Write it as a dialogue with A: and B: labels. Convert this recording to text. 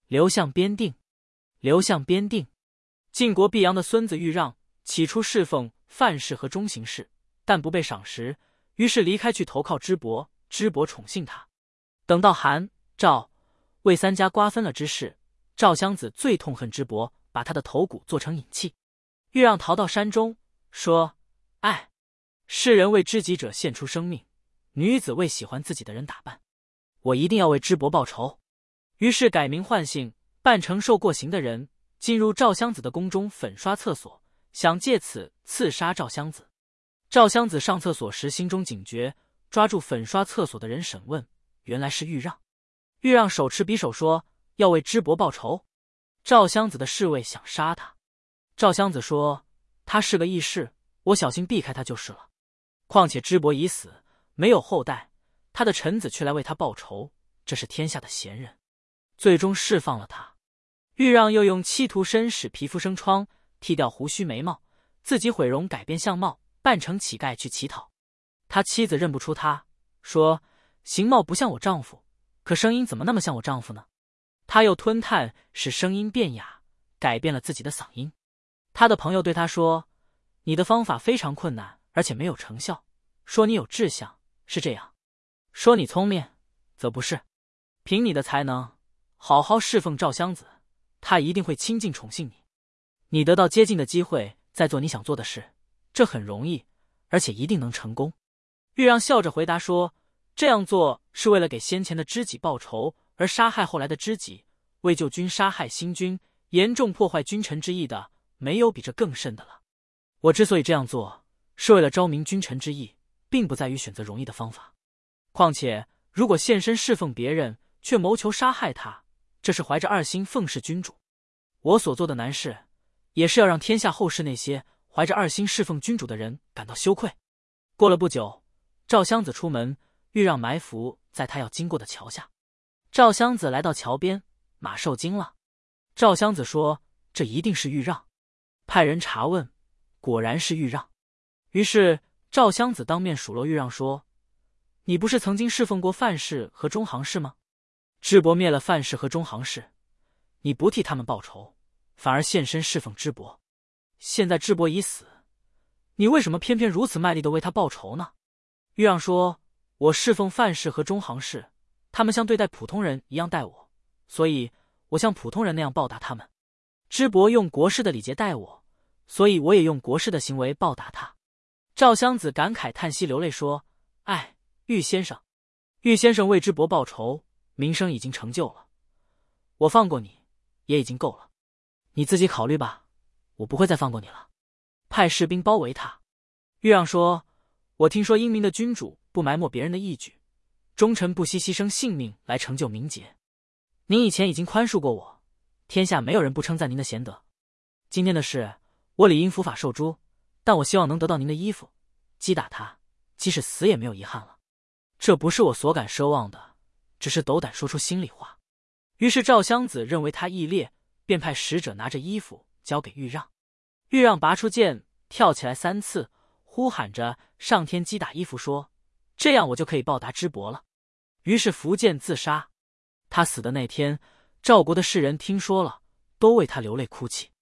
A: 流向边定，流向边定。晋国毕阳的孙子豫让起初侍奉范氏和中行氏，但不被赏识，于是离开去投靠支伯，支伯宠幸他。等到韩、赵、魏三家瓜分了之事，赵襄子最痛恨支伯，把他的头骨做成引器。豫让逃到山中，说：“哎，世人为知己者献出生命，女子为喜欢自己的人打扮，我一定要为支伯报仇。”于是改名换姓，扮成受过刑的人，进入赵襄子的宫中粉刷厕所，想借此刺杀赵襄子。赵襄子上厕所时心中警觉，抓住粉刷厕所的人审问，原来是豫让。豫让手持匕首说要为支伯报仇。赵襄子的侍卫想杀他，赵襄子说他是个义士，我小心避开他就是了。况且支伯已死，没有后代，他的臣子却来为他报仇，这是天下的贤人。最终释放了他。豫让又用漆涂身使皮肤生疮，剃掉胡须眉毛，自己毁容改变相貌，扮成乞丐去乞讨。他妻子认不出他，说形貌不像我丈夫，可声音怎么那么像我丈夫呢？他又吞炭使声音变哑，改变了自己的嗓音。他的朋友对他说，你的方法非常困难，而且没有成效，说你有志向，是这样；说你聪明，则不是。凭你的才能，好好侍奉赵襄子，他一定会亲近宠幸你。你得到接近的机会，再做你想做的事，这很容易，而且一定能成功。豫让笑着回答说，这样做是为了给先前的知己报仇，而杀害后来的知己，为救君杀害新君，严重破坏君臣之义的，没有比这更甚的了。我之所以这样做，是为了昭明君臣之义，并不在于选择容易的方法。况且如果现身侍奉别人，却谋求杀害他，这是怀着二心奉侍君主。我所做的难事，也是要让天下后世那些怀着二心侍奉君主的人感到羞愧。过了不久，赵襄子出门，豫让埋伏在他要经过的桥下。赵襄子来到桥边，马受惊了。赵襄子说，这一定是豫让，派人查问，果然是豫让。于是赵襄子当面数落豫让说，你不是曾经侍奉过范氏和中行氏吗？支伯灭了范氏和中行氏，你不替他们报仇，反而现身侍奉支伯。现在支伯已死，你为什么偏偏如此卖力地为他报仇呢？豫让说，我侍奉范氏和中行氏，他们像对待普通人一样待我，所以我像普通人那样报答他们。支伯用国士的礼节待我，所以我也用国士的行为报答他。赵襄子感慨叹息流泪说，哎，豫先生，豫先生为支伯报仇，名声已经成就了，我放过你也已经够了，你自己考虑吧，我不会再放过你了。派士兵包围他。豫让说，我听说英明的君主不埋没别人的义举，忠臣不惜牺牲性命来成就名节。您以前已经宽恕过我，天下没有人不称赞您的贤德。今天的事，我理应伏法受诛，但我希望能得到您的衣服，击打他，即使死也没有遗憾了。这不是我所敢奢望的，只是斗胆说出心里话。于是赵襄子认为他义烈，便派使者拿着衣服交给豫让。豫让拔出剑，跳起来3次，呼喊着上天击打衣服说，这样我就可以报答支伯了。于是伏剑自杀。他死的那天，赵国的士人听说了，都为他流泪哭泣。